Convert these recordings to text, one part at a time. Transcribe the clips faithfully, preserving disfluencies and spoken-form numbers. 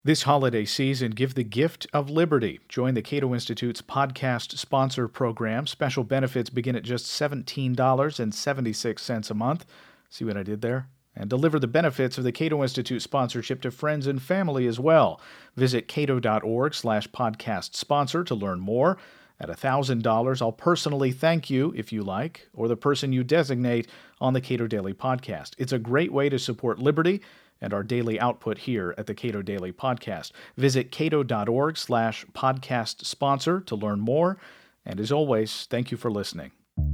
This holiday season, give the gift of liberty. Join the Cato Institute's podcast sponsor program. Special benefits begin at just seventeen dollars and seventy-six cents a month. See what I did there? And deliver the benefits of the Cato Institute sponsorship to friends and family as well. Visit cato.org slash podcast sponsor to learn more. At one thousand dollars, I'll personally thank you, if you like, or the person you designate on the Cato Daily Podcast. It's a great way to support liberty and our daily output here at the Cato Daily Podcast. Visit cato.org slash podcast sponsor to learn more. And as always, thank you for listening.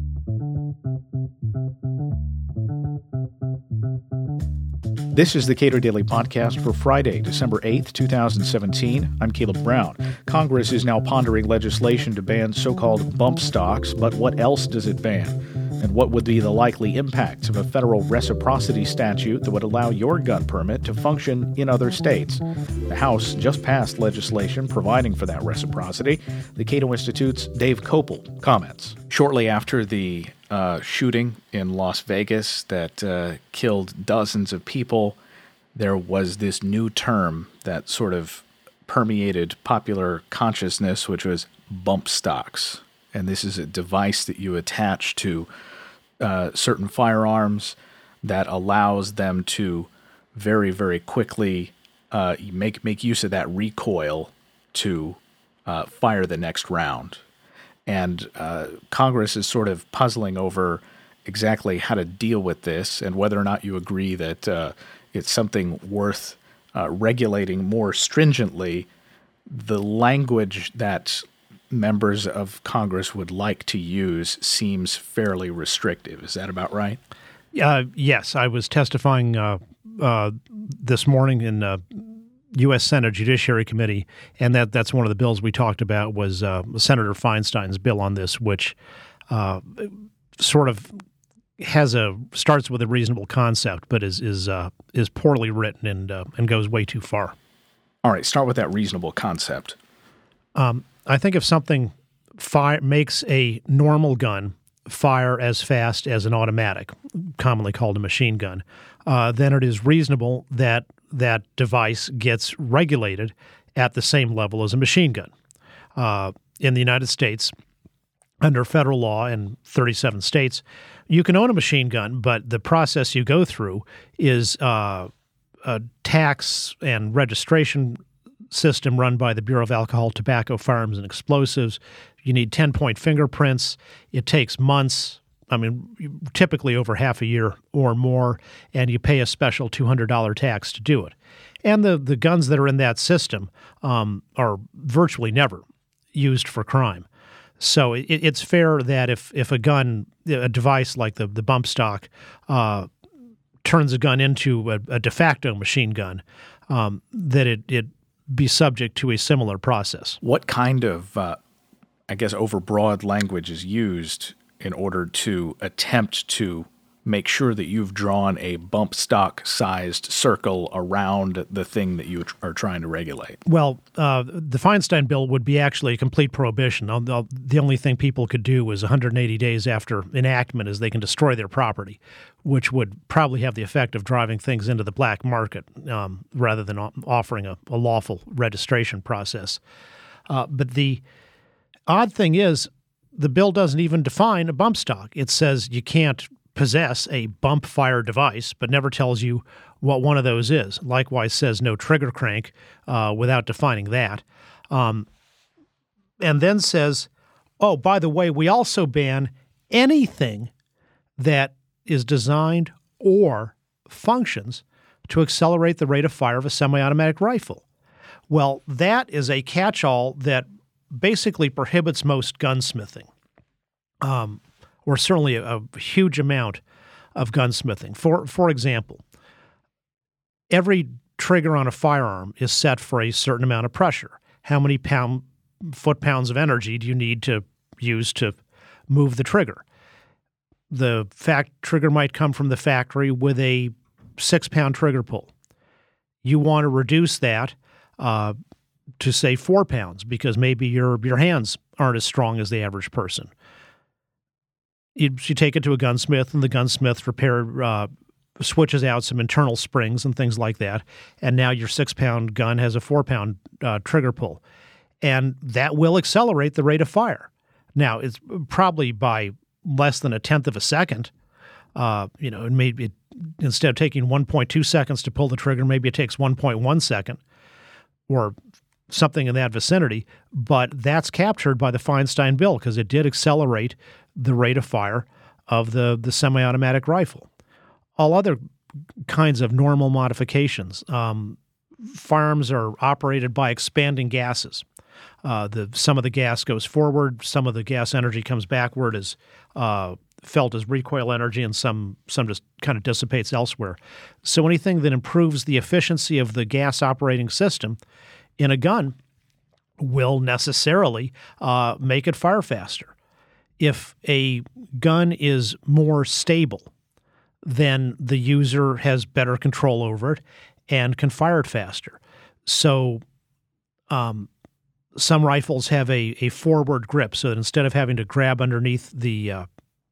This is the Cato Daily Podcast for Friday, December eighth, twenty seventeen. I'm Caleb Brown. Congress is now pondering legislation to ban so-called bump stocks, but what else does it ban? And what would be the likely impacts of a federal reciprocity statute that would allow your gun permit to function in other states? The House just passed legislation providing for that reciprocity. The Cato Institute's Dave Kopel comments. Shortly after the uh, shooting in Las Vegas that uh, killed dozens of people, there was this new term that sort of permeated popular consciousness, which was bump stocks. And this is a device that you attach to uh, certain firearms that allows them to very, very quickly uh, make make use of that recoil to uh, fire the next round. And uh, Congress is sort of puzzling over exactly how to deal with this and whether or not you agree that uh, it's something worth uh, regulating more stringently. The language that members of Congress would like to use seems fairly restrictive. Is that about right? Uh, yes, I was testifying uh, uh, this morning in uh, U S Senate Judiciary Committee, and that, that's one of the bills we talked about was uh, Senator Feinstein's bill on this, which uh, sort of has a starts with a reasonable concept, but is is uh, is poorly written and uh, and goes way too far. All right, start with that reasonable concept. Um, I think if something fire, makes a normal gun fire as fast as an automatic, commonly called a machine gun, uh, then it is reasonable that that device gets regulated at the same level as a machine gun. Uh, in the United States, under federal law in thirty-seven states, you can own a machine gun, but the process you go through is uh, a tax and registration system run by the Bureau of Alcohol, Tobacco, Firearms, and Explosives. You need ten-point fingerprints. It takes months, I mean, typically over half a year or more, and you pay a special two hundred dollars tax to do it. And the, the guns that are in that system um, are virtually never used for crime. So it, it's fair that if, if a gun, a device like the, the bump stock, uh, turns a gun into a, a de facto machine gun, um, that it, it be subject to a similar process. What kind of, uh, I guess, overbroad language is used in order to attempt to make sure that you've drawn a bump stock-sized circle around the thing that you are trying to regulate? Well, uh, the Feinstein bill would be actually a complete prohibition. The only thing people could do is one hundred eighty days after enactment is they can destroy their property, which would probably have the effect of driving things into the black market um, rather than offering a, a lawful registration process. Uh, but the odd thing is the bill doesn't even define a bump stock. It says you can't possess a bump fire device, but never tells you what one of those is. Likewise says no trigger crank uh, without defining that. Um, and then says, oh, by the way, we also ban anything that is designed or functions to accelerate the rate of fire of a semi-automatic rifle. Well, that is a catch-all that basically prohibits most gunsmithing. Um, or certainly a, a huge amount of gunsmithing. For for example, every trigger on a firearm is set for a certain amount of pressure. How many pound foot-pounds of energy do you need to use to move the trigger? The fact trigger might come from the factory with a six-pound trigger pull. You want to reduce that uh, to, say, four pounds because maybe your your hands aren't as strong as the average person. You, you take it to a gunsmith, and the gunsmith repair uh, switches out some internal springs and things like that, and now your six-pound gun has a four-pound uh, trigger pull. And that will accelerate the rate of fire. Now, it's probably by less than a tenth of a second. Uh, you know, it may it, instead of taking one point two seconds to pull the trigger, maybe it takes one point one second or something in that vicinity. But that's captured by the Feinstein bill because it did accelerate the rate of fire of the, the semi-automatic rifle. All other kinds of normal modifications. Um, firearms are operated by expanding gases. Uh, the some of the gas goes forward, some of the gas energy comes backward as uh, felt as recoil energy, and some some just kind of dissipates elsewhere. So anything that improves the efficiency of the gas operating system in a gun will necessarily uh, make it fire faster. If a gun is more stable, then the user has better control over it and can fire it faster. So um, some rifles have a, a forward grip, so that instead of having to grab underneath the uh,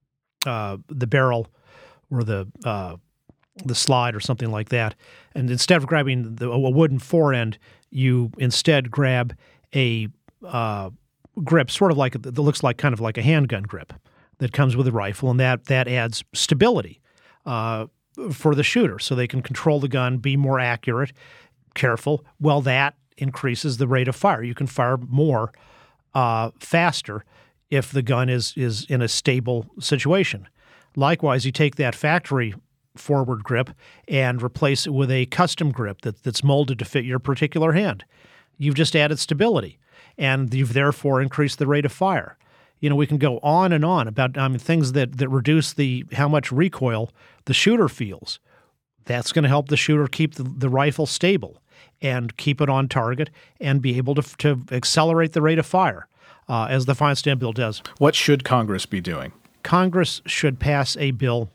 uh, the barrel or the uh, the slide or something like that, and instead of grabbing the, a wooden forend, you instead grab a uh, grip, sort of like that looks like kind of like a handgun grip that comes with a rifle, and that that adds stability uh, for the shooter, so they can control the gun, be more accurate, careful. Well, that increases the rate of fire. You can fire more uh, faster if the gun is is in a stable situation. Likewise, you take that factory forward grip and replace it with a custom grip that, that's molded to fit your particular hand. You've just added stability, and you've therefore increased the rate of fire. You know, we can go on and on about I mean, things that, that reduce the how much recoil the shooter feels. That's going to help the shooter keep the, the rifle stable and keep it on target and be able to, to accelerate the rate of fire, uh, as the Feinstein bill does. What should Congress be doing? Congress should pass a bill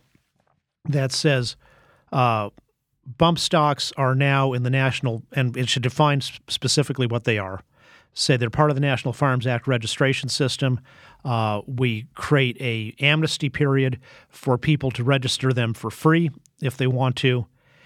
that says uh, bump stocks are now in the national, and it should define specifically what they are. Say they're part of the National Firearms Act registration system. Uh, we create a amnesty period for people to register them for free if they want to,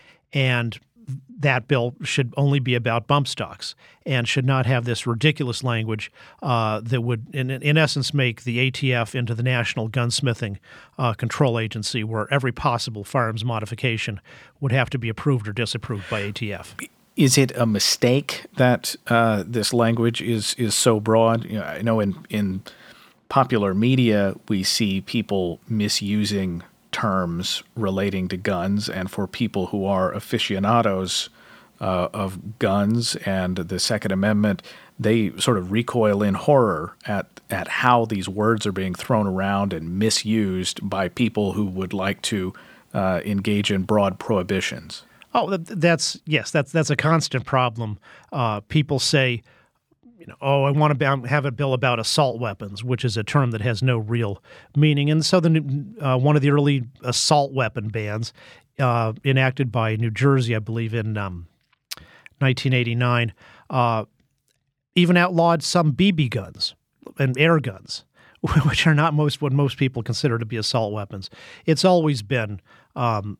and that bill should only be about bump stocks and should not have this ridiculous language uh, that would, in, in essence, make the A T F into the National Gunsmithing uh, Control Agency, where every possible firearms modification would have to be approved or disapproved by A T F. Is it a mistake that uh, this language is is so broad? You know, I know in in popular media we see people misusing terms relating to guns, and for people who are aficionados uh, of guns and the Second Amendment, they sort of recoil in horror at at how these words are being thrown around and misused by people who would like to uh, engage in broad prohibitions. Oh, that's yes, that's that's a constant problem. Uh, people say, you know, oh, I want to have a bill about assault weapons, which is a term that has no real meaning. And so, the uh, one of the early assault weapon bans, uh, enacted by New Jersey, I believe, in um, nineteen eighty-nine, uh, even outlawed some B B guns and air guns, which are not most what most people consider to be assault weapons. It's always been. Um,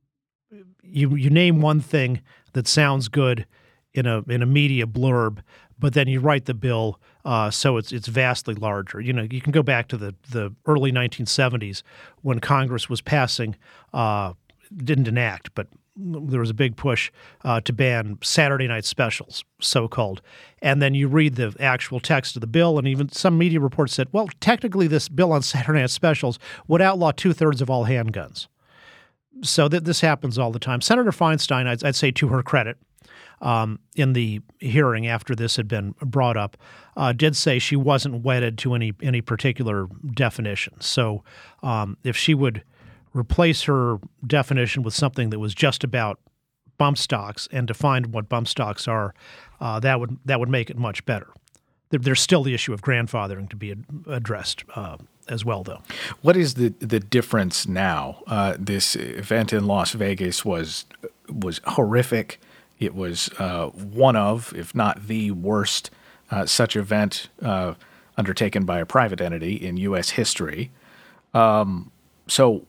You you name one thing that sounds good in a in a media blurb, but then you write the bill uh, so it's it's vastly larger. You know, you can go back to the, the early nineteen seventies when Congress was passing, uh, didn't enact, but there was a big push uh, to ban Saturday night specials, so-called. And then you read the actual text of the bill, and even some media reports said, well, technically this bill on Saturday night specials would outlaw two-thirds of all handguns. So th- this happens all the time. Senator Feinstein, I'd, I'd say to her credit, um, in the hearing after this had been brought up, uh, did say she wasn't wedded to any any particular definition. So um, if she would replace her definition with something that was just about bump stocks and define what bump stocks are, uh, that would that would make it much better. There, there's still the issue of grandfathering to be ad- addressed uh, as well, though. What is the the difference now? Uh, this event in Las Vegas was was horrific. It was uh, one of, if not the worst, uh, such event uh, undertaken by a private entity in U S history. Um, so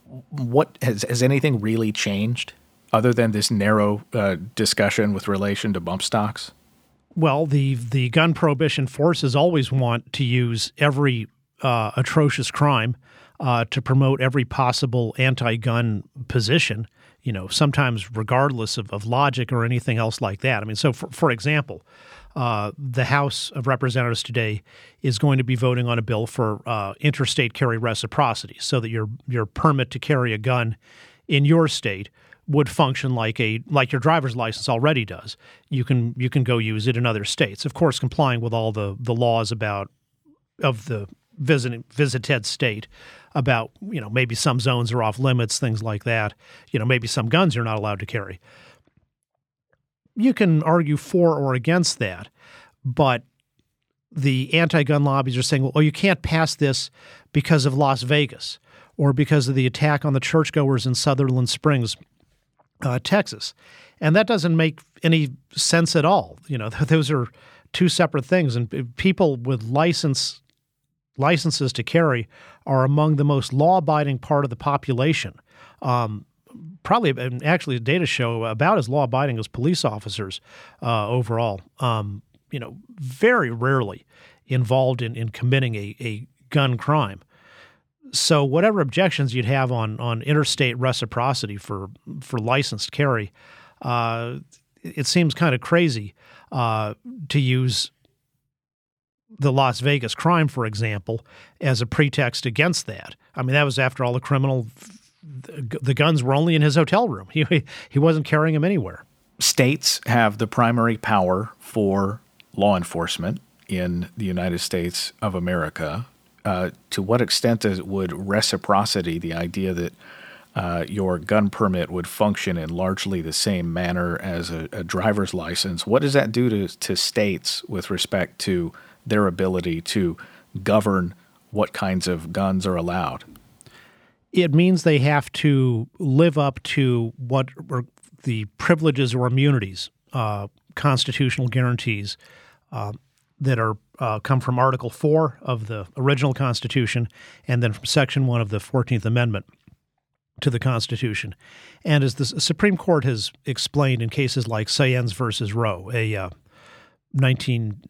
What has has anything really changed other than this narrow uh, discussion with relation to bump stocks? Well, the the gun prohibition forces always want to use every uh, atrocious crime uh, to promote every possible anti-gun position, you know, sometimes regardless of, of logic or anything else like that. I mean, so for, for example, uh, the House of Representatives today is going to be voting on a bill for uh, interstate carry reciprocity so that your your permit to carry a gun in your state would function like a like your driver's license already does. You can you can go use it in other states, of course, complying with all the the laws about of the visiting visited state about, you know, maybe some zones are off limits, things like that. You know, maybe some guns you're not allowed to carry. You can argue for or against that, but the anti-gun lobbies are saying, well, oh, you can't pass this because of Las Vegas or because of the attack on the churchgoers in Sutherland Springs, Uh, Texas. And that doesn't make any sense at all. You know, those are two separate things. And people with license licenses to carry are among the most law-abiding part of the population. Um, probably, and actually, data show about as law-abiding as police officers uh, overall. Um, you know, very rarely involved in, in committing a, a gun crime. So whatever objections you'd have on on interstate reciprocity for for licensed carry, uh, it seems kind of crazy uh, to use the Las Vegas crime, for example, as a pretext against that. I mean, that was after all the criminal the, the guns were only in his hotel room. He he wasn't carrying them anywhere. States have the primary power for law enforcement in the United States of America. Uh, to what extent does, would reciprocity, the idea that uh, your gun permit would function in largely the same manner as a, a driver's license, what does that do to, to states with respect to their ability to govern what kinds of guns are allowed? It means they have to live up to what are the privileges or immunities, uh, constitutional guarantees uh, that are uh, come from Article four of the original Constitution and then from Section one of the fourteenth Amendment to the Constitution. And as the Supreme Court has explained in cases like Saenz versus Roe, a uh, nineteen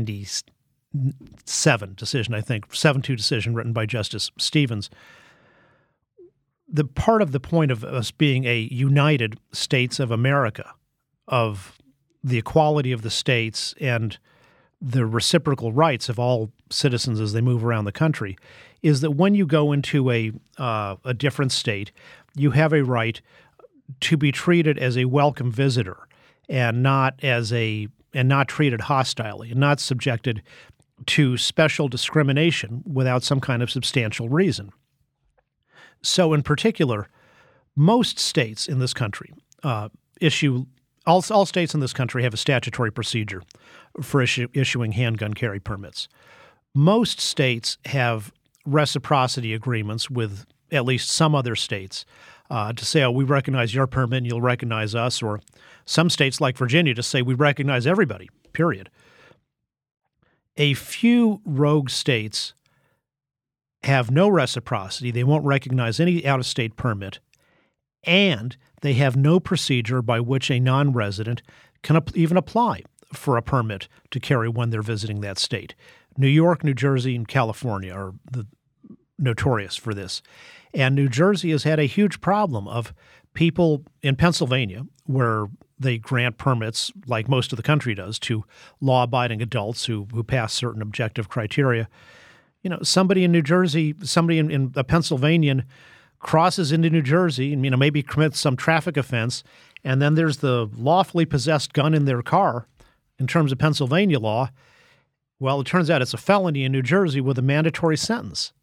ninety-seven decision, I think, seven two decision written by Justice Stevens, the part of the point of us being a united states of America, of the equality of the states and the reciprocal rights of all citizens as they move around the country, is that when you go into a uh, a different state, you have a right to be treated as a welcome visitor and not as a and not treated hostilely and not subjected to special discrimination without some kind of substantial reason. So, in particular, most states in this country uh, issue all, all states in this country have a statutory procedure for issue, issuing handgun carry permits. Most states have reciprocity agreements with at least some other states uh, to say, oh, we recognize your permit and you'll recognize us, or some states like Virginia just say we recognize everybody, period. A few rogue states have no reciprocity. They won't recognize any out-of-state permit, and they have no procedure by which a non-resident can ap- even apply for a permit to carry when they're visiting that state. New York, New Jersey, and California are the notorious for this. And New Jersey has had a huge problem of people in Pennsylvania, where they grant permits, like most of the country does, to law-abiding adults who, who pass certain objective criteria. You know, somebody in New Jersey, somebody in, in a Pennsylvanian crosses into New Jersey and, you know, maybe commits some traffic offense, and then there's the lawfully possessed gun in their car in terms of Pennsylvania law. Well, it turns out it's a felony in New Jersey with a mandatory sentence.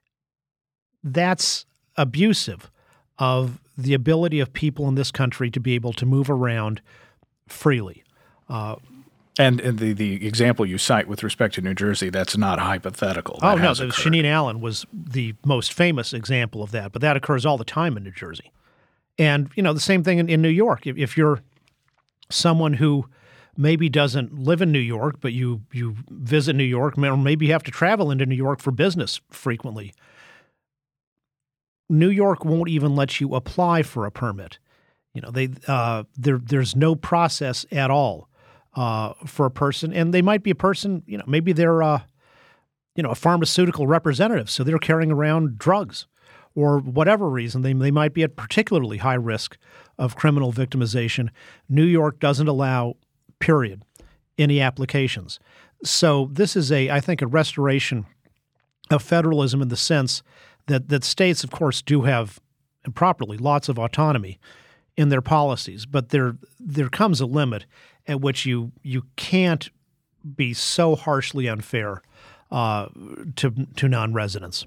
That's abusive of the ability of people in this country to be able to move around freely. Uh, And, and the, the example you cite with respect to New Jersey, that's not hypothetical. That oh, no. The Shaneen Allen was the most famous example of that, but that occurs all the time in New Jersey. And, you know, the same thing in, in New York. If, if you're someone who maybe doesn't live in New York, but you, you visit New York, or maybe you have to travel into New York for business frequently, New York won't even let you apply for a permit. You know, they uh, there there's no process at all uh, for a person, and they might be a person. You know, maybe they're uh, you know a pharmaceutical representative, so they're carrying around drugs, or whatever reason they they might be at particularly high risk of criminal victimization. New York doesn't allow, period, any applications. So this is a I think a restoration of federalism in the sense that that states, of course, do have, and properly, lots of autonomy in their policies, but there there comes a limit at which you you can't be so harshly unfair uh, to to non-residents.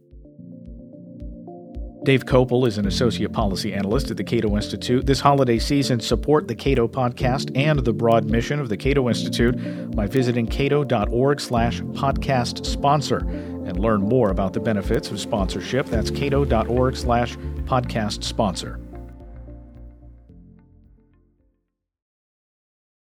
Dave Kopel is an associate policy analyst at the Cato Institute. This holiday season, support the Cato podcast and the broad mission of the Cato Institute by visiting cato.org slash podcast sponsor and learn more about the benefits of sponsorship. That's cato.org slash podcast sponsor.